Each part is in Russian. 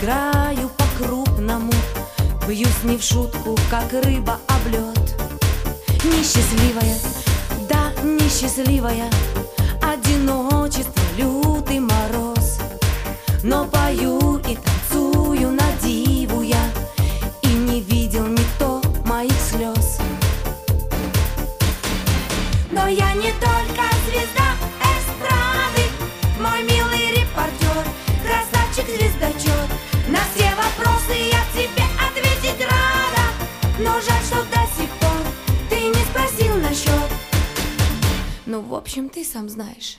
играю по-крупному, бьюсь не в шутку, как рыба об лед. Несчастливая, да, несчастливая, одиночество, лютый мороз. Но пою и танцую на диву я, и не видел никто моих слез. Но я не только звезда эстрады, мой милый репортер, красавчик-звездочет. На все вопросы я тебе ответить рада, но жаль, что до сих пор ты не спросил насчет. Ну, в общем, ты сам знаешь.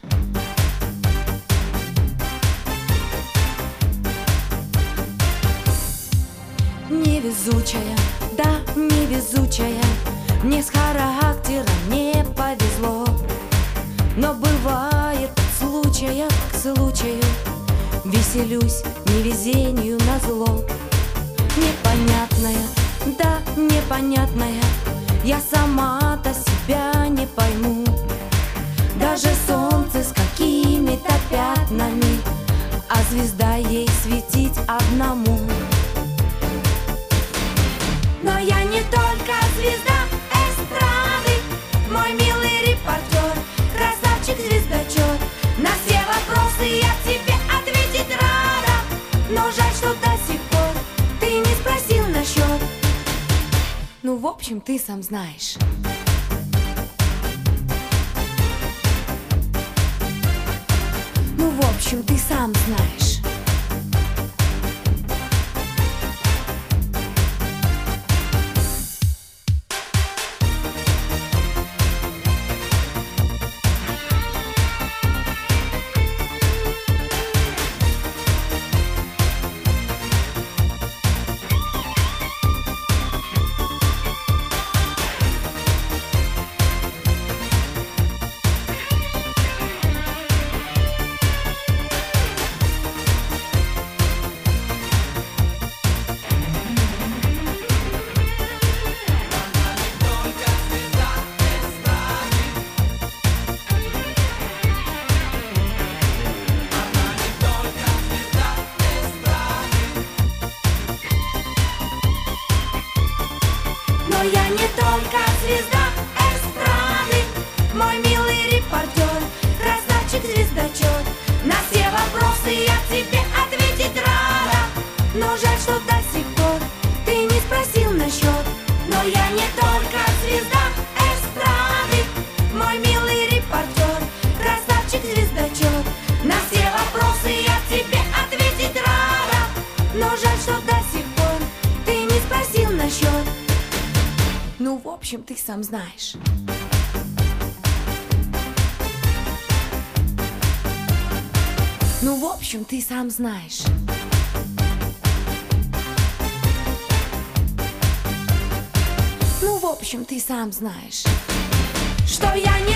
Невезучая, да, невезучая, мне с характером не повезло. Но бывает от случая к случаю, веселюсь невезению назло. Непонятная, да, непонятная, я сама-то себя не пойму. Даже солнце с какими-то пятнами, а звезда ей светить одному. Но я не только звезда эстрады, мой милый репортер, красавчик-звездочет. На все вопросы я тебе ответить рада, но жаль, что до сих пор ты не спросил насчет. Ну, в общем, ты сам знаешь. Ну, в общем, ты сам знаешь. Я не только звезда эстрады, мой милый репортер, красавчик-звездочет. На все вопросы я тебе ответить рада, но жаль, что до сих пор ты не спросил насчет. Но я не только звезда эстрады, мой милый репортер, красавчик-звездочет. На все вопросы я тебе ответить рада, но жаль, что до сих пор ты не спросил насчет. Ну, в общем, ты сам знаешь. Ну, в общем, ты сам знаешь. Ну, в общем, ты сам знаешь, что я не